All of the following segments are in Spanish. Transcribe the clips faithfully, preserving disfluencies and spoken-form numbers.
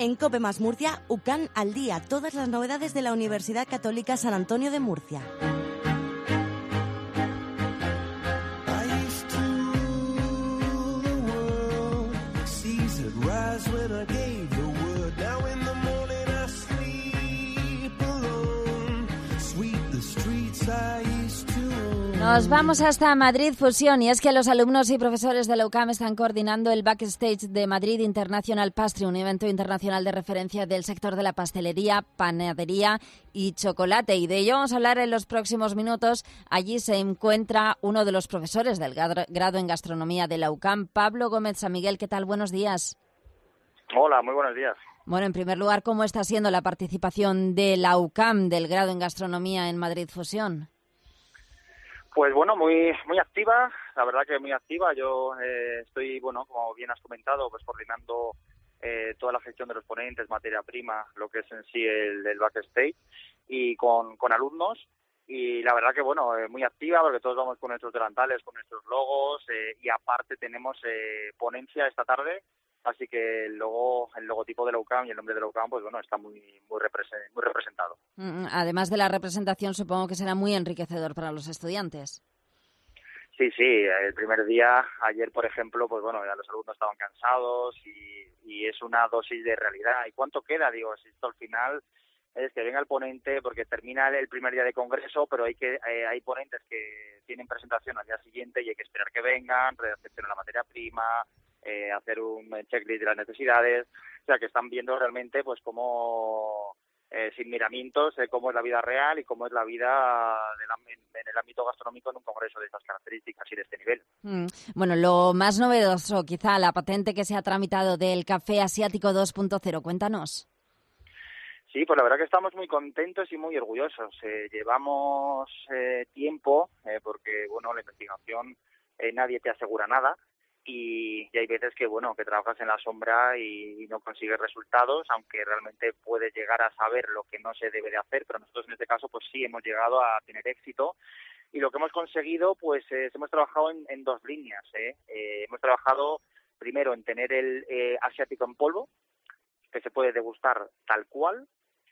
En COPE más Murcia, U C A M al día, todas las novedades de la Universidad Católica San Antonio de Murcia. Nos vamos hasta Madrid Fusión, y es que los alumnos y profesores de la U C A M están coordinando el Backstage de Madrid International Pastry, un evento internacional de referencia del sector de la pastelería, panadería y chocolate. Y de ello vamos a hablar en los próximos minutos. Allí se encuentra uno de los profesores del grado en gastronomía de la U C A M, Pablo Gómez San Miguel. ¿Qué tal? Buenos días. Hola, muy buenos días. Bueno, en primer lugar, ¿cómo está siendo la participación de la U C A M del grado en gastronomía en Madrid Fusión? Pues bueno, muy muy activa, la verdad que muy activa. Yo eh, estoy, bueno, como bien has comentado, pues coordinando eh, toda la gestión de los ponentes, materia prima, lo que es en sí el, el backstage, y con, con alumnos. Y la verdad que, bueno, eh, muy activa, porque todos vamos con nuestros delantales, con nuestros logos, eh, y aparte tenemos eh, ponencia esta tarde. Así que el logo, el logotipo de la U C A M y el nombre de la U C A M, pues bueno, está muy muy, represent, muy representado. Además de la representación, supongo que será muy enriquecedor para los estudiantes. Sí, sí, el primer día, ayer por ejemplo, pues bueno, ya los alumnos estaban cansados y, y es una dosis de realidad. ¿Y cuánto queda? Digo, si esto al final es que venga el ponente, porque termina el primer día de congreso, pero hay que eh, hay ponentes que tienen presentación al día siguiente y hay que esperar que vengan, recepcionar la materia prima, Eh, hacer un checklist de las necesidades, o sea que están viendo realmente pues cómo eh, sin miramientos eh, cómo es la vida real y cómo es la vida de la, en, en el ámbito gastronómico en un congreso de estas características y de este nivel. Mm. Bueno, lo más novedoso quizá la patente que se ha tramitado del café asiático dos punto cero, cuéntanos. Sí, pues la verdad que estamos muy contentos y muy orgullosos. Eh, llevamos eh, tiempo, eh, porque bueno, la investigación eh, nadie te asegura nada. Y, y hay veces que bueno que trabajas en la sombra y, y no consigues resultados, aunque realmente puedes llegar a saber lo que no se debe de hacer, pero nosotros en este caso pues sí hemos llegado a tener éxito. Y lo que hemos conseguido pues eh, hemos trabajado en, en dos líneas. ¿eh? Eh, hemos trabajado primero en tener el eh, asiático en polvo, que se puede degustar tal cual.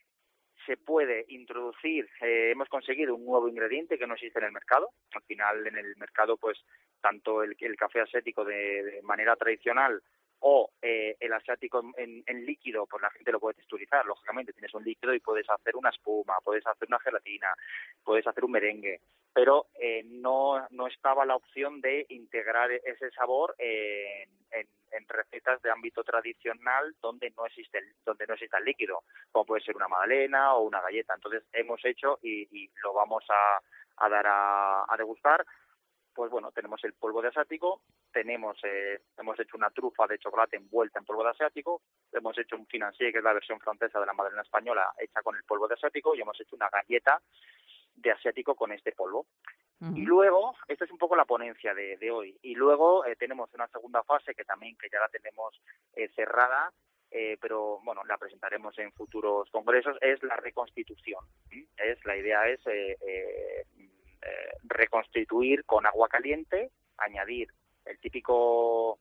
Se puede introducir, eh, hemos conseguido un nuevo ingrediente que no existe en el mercado. Al final, en el mercado, pues, tanto el, el café asiático de, de manera tradicional o eh, el asiático en, en líquido, pues la gente lo puede texturizar. Lógicamente, tienes un líquido y puedes hacer una espuma, puedes hacer una gelatina, puedes hacer un merengue. Pero eh, no no estaba la opción de integrar ese sabor en, en, en recetas de ámbito tradicional donde no existe el, donde no existe el líquido, como puede ser una magdalena o una galleta. Entonces hemos hecho y, y lo vamos a, a dar a, a degustar. Pues bueno, tenemos el polvo de asiático, tenemos eh, hemos hecho una trufa de chocolate envuelta en polvo de asiático, hemos hecho un financier, que es la versión francesa de la magdalena española, hecha con el polvo de asiático, y hemos hecho una galleta de asiático con este polvo. Uh-huh. Y luego, esta es un poco la ponencia de, de hoy, y luego eh, tenemos una segunda fase que también que ya la tenemos eh, cerrada, eh, pero bueno, la presentaremos en futuros congresos, es la reconstitución. ¿sí? Es la idea es eh, eh, eh, reconstituir con agua caliente, añadir el típico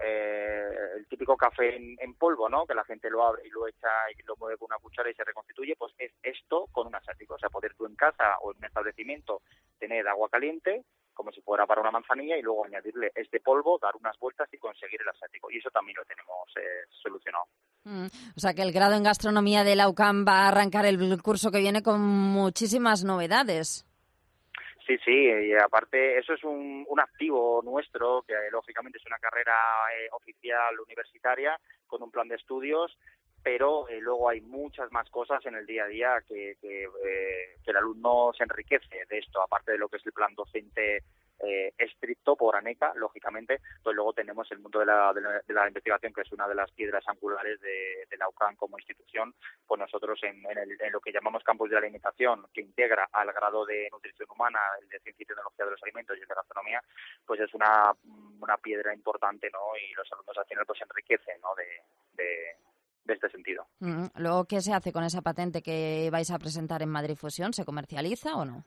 eh, el típico café en, en polvo, ¿no? Que la gente lo abre y lo echa y lo mueve con una cuchara y se reconstituye, pues es esto con un asiático. O sea, poder tú en casa o en un establecimiento tener agua caliente como si fuera para una manzanilla y luego añadirle este polvo, dar unas vueltas y conseguir el asiático. Y eso también lo tenemos eh, solucionado. Mm, o sea que el grado en gastronomía de la U C A M va a arrancar el curso que viene con muchísimas novedades. Sí, sí, y aparte eso es un, un activo nuestro, que eh, lógicamente es una carrera eh, oficial universitaria con un plan de estudios, pero eh, luego hay muchas más cosas en el día a día que, que, eh, que el alumno se enriquece de esto, aparte de lo que es el plan docente eh, estricto por ANECA, lógicamente, pues luego tenemos el mundo de la, de la, de la investigación, que es una de las piedras angulares de, de la U C A M como institución. Pues nosotros en, en, el, en lo que llamamos campus de alimentación, que integra al grado de nutrición humana, el de ciencia y tecnología de los alimentos y el de gastronomía, pues es una, una piedra importante, ¿no? Y los alumnos al final pues se enriquecen, ¿no? de, de de este sentido. Mm, luego, ¿qué se hace con esa patente que vais a presentar en Madrid Fusión? ¿Se comercializa o no?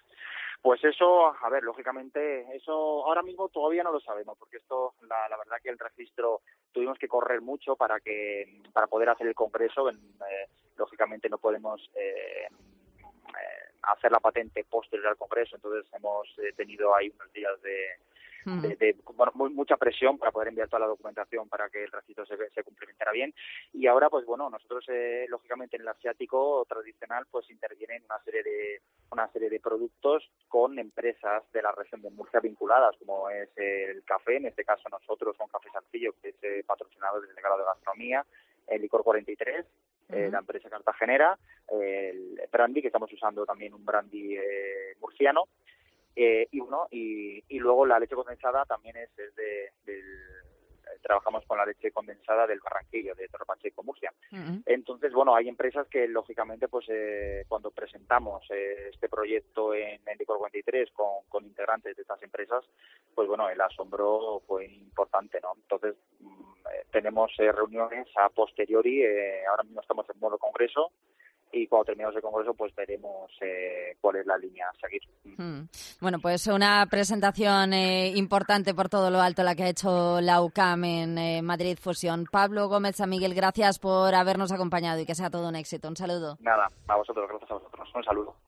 Pues eso, a ver, lógicamente, eso ahora mismo todavía no lo sabemos, porque esto, la, la verdad que el registro tuvimos que correr mucho para que para poder hacer el congreso. En, eh, lógicamente no podemos eh, eh, hacer la patente posterior al congreso, entonces hemos eh, tenido ahí unos días de De, de bueno, muy, mucha presión para poder enviar toda la documentación para que el registro se, se cumplimentara bien. Y ahora, pues bueno, nosotros, eh, lógicamente, en el asiático tradicional, pues intervienen una serie de una serie de productos con empresas de la región de Murcia vinculadas, como es el café, en este caso nosotros con Café Salcillo, que es eh, patrocinado desde el Delegado de Gastronomía, el Licor cuarenta y tres, eh, uh-huh. la empresa cartagenera, eh, el brandy, que estamos usando también un brandy eh, murciano, Eh, y uno y, y luego la leche condensada también es, es de, del trabajamos con la leche condensada del Barranquillo, de Torre Pacheco, Murcia. Uh-huh. Entonces, bueno, hay empresas que lógicamente pues eh, cuando presentamos eh, este proyecto en, en Licor cuarenta y tres con, con integrantes de estas empresas, pues bueno, el asombro fue importante, ¿no? Entonces eh, tenemos eh, reuniones a posteriori, eh, ahora mismo estamos en modo congreso, y cuando terminemos el congreso pues veremos eh, cuál es la línea a seguir. Hmm. Bueno, pues una presentación eh, importante por todo lo alto la que ha hecho la U C A M en eh, Madrid Fusión. Pablo Gómez San Miguel, gracias por habernos acompañado y que sea todo un éxito. Un saludo. Nada, a vosotros, gracias a vosotros. Un saludo.